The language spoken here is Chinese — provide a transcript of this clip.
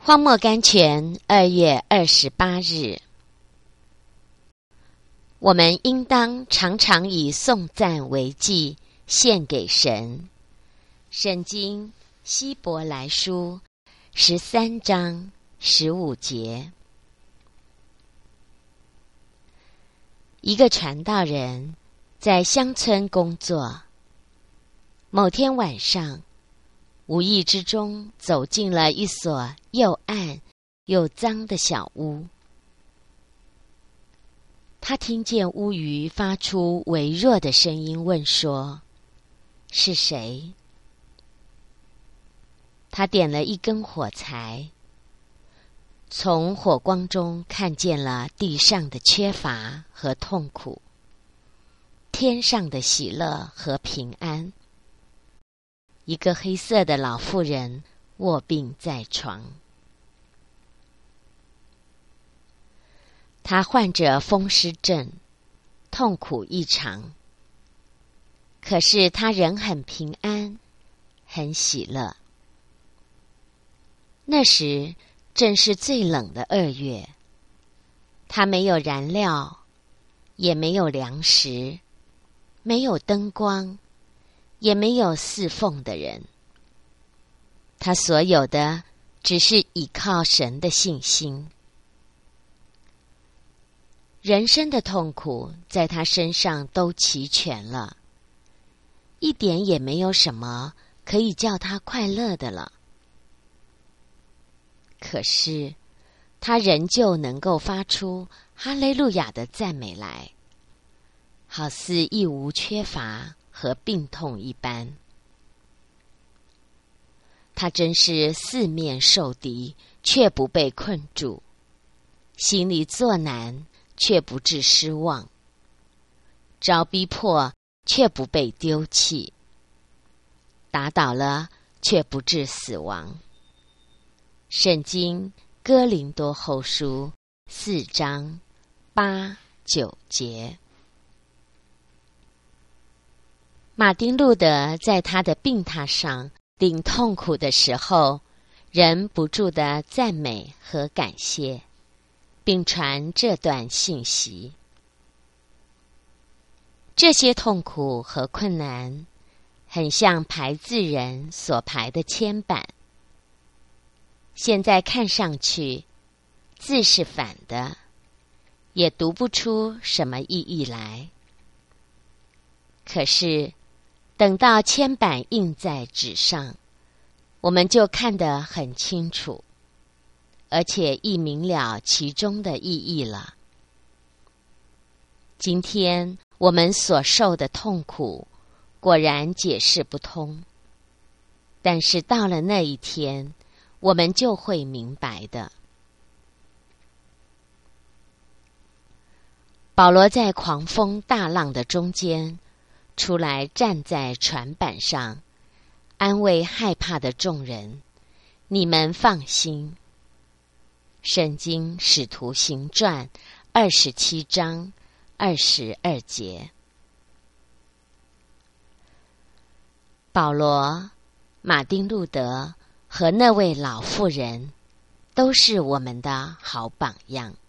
荒漠甘泉2月28日，我们应当常常以颂赞为祭，献给神。圣经希伯来书13章15节。一个传道人在乡村工作，某天晚上无意之中走进了一所又暗又脏的小屋。他听见屋宇发出微弱的声音，问说：“是谁？”他点了一根火柴，从火光中看见了地上的缺乏和痛苦，天上的喜乐和平安。一个黑色的老妇人卧病在床，她患着风湿症，痛苦异常。可是她仍很平安，很喜乐。那时正是最冷的2月，她没有燃料，也没有粮食，没有灯光，也没有侍奉的人。他所有的只是倚靠神的信心。人生的痛苦在他身上都齐全了，一点也没有什么可以叫他快乐的了。可是他仍旧能够发出哈利路亚的赞美来，好似一无缺乏和病痛一般。他真是四面受敌，却不被困住；心里作难，却不致失望；遭逼迫，却不被丢弃；打倒了，却不致死亡。圣经哥林多后书4章8、9节。马丁路德在他的病榻上领痛苦的时候，忍不住的赞美和感谢，并传这段信息。这些痛苦和困难很像排字人所排的铅板，现在看上去字是反的，也读不出什么意义来。可是等到铅板印在纸上，我们就看得很清楚，而且亦明了其中的意义了。今天我们所受的痛苦，果然解释不通，但是到了那一天，我们就会明白的。保罗在狂风大浪的中间出来，站在船板上，安慰害怕的众人：“你们放心。”圣经使徒行传27章22节。保罗、马丁路德和那位老妇人都是我们的好榜样。